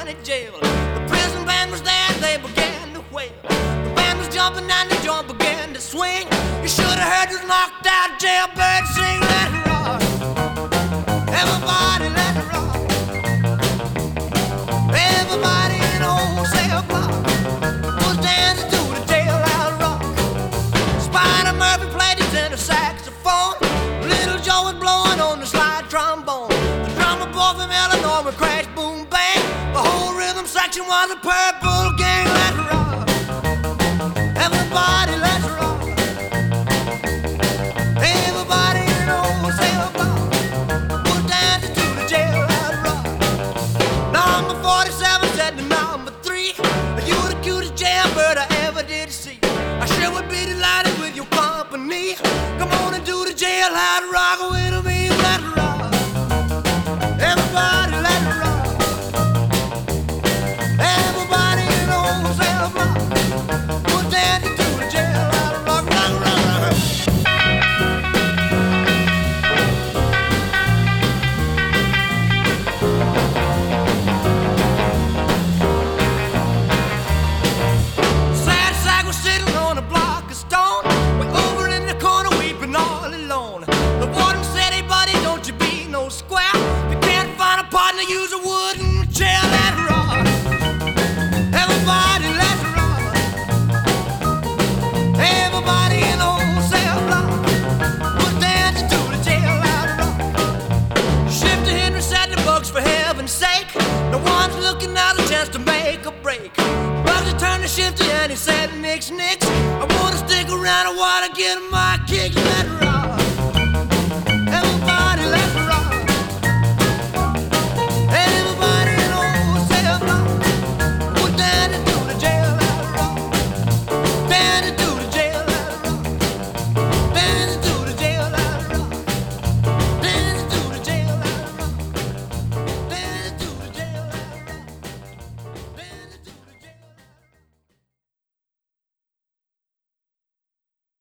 County Jail. The prison band was there, they began to wail. The band was jumping and the joint began to swing. You should have heard this knocked out jailbird sing. Let it rock, everybody let it rock. Everybody in the whole cell block was dancing to the jailhouse rock. Spider Murphy played his tenor saxophone. Little Joe was blowing on the slide trombone. The drummer boy from Illinois would crash, boom, bang. The whole rhythm section was a Purple Gang. Let's rock, everybody, let's rock. Everybody in the whole cell block was dancing to the jailhouse rock. Number 47 said to number 3, "You're the cutest jailbird I ever did see. I sure would be delighted with your company. Come on and do the jailhouse rock with me. Let's rock, everybody, let's rock. Everybody in the whole cell block was dancing to the jailhouse rock. Rock, rock, rock. Sad sack was sitting on a block of stone, way over in the corner weeping all alone. The warden said, "Hey buddy, don't you be no square. If you can't find a partner, use a wooden chair." Let's rock, everybody, let's rock. Everybody in the whole cell block was dancing to the jailhouse rock. Shifter Henry said to Bugs, "For heaven's sake, no one's looking out a chance to make a break." Bugsy turned to Shifter and he said, "Nix, nix, I wanna stick around, I wanna get my kicks." Let's rock.